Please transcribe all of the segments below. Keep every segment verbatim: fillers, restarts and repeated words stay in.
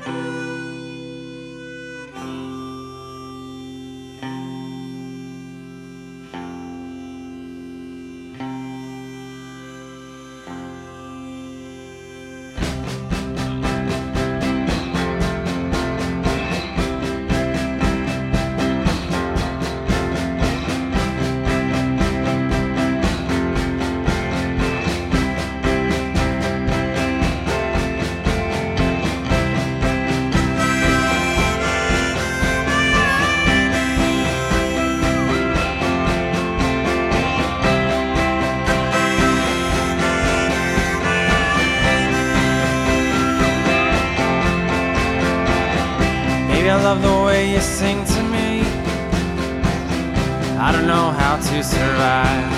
I love the way you sing to me. I don't know how to survive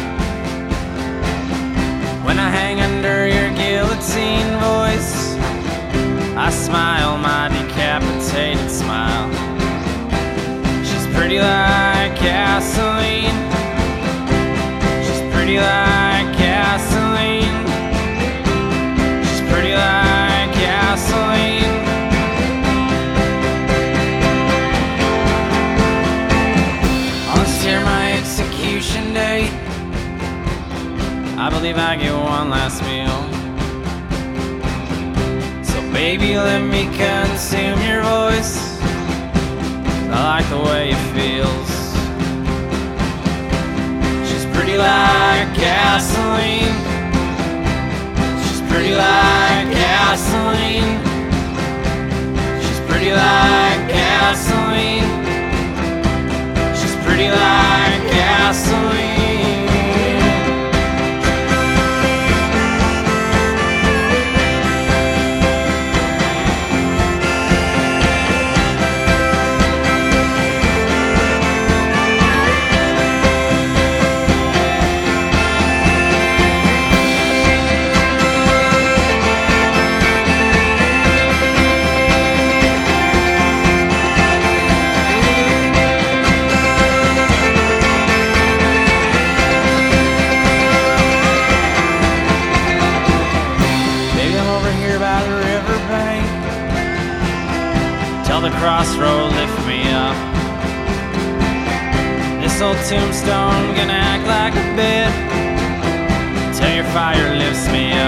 when I hang under your guillotine voice. I smile my decapitated smile. She's pretty like gasoline. She's pretty like gasoline. She's pretty like gasoline. My execution day, I believe I get one last meal. So baby, let me consume your voice. I like the way it feels. She's pretty like gasoline. She's pretty like gasoline. She's pretty like gasoline. Pretty like gasoline. The crossroad lift me up. This old tombstone gonna act like a bed till your fire lifts me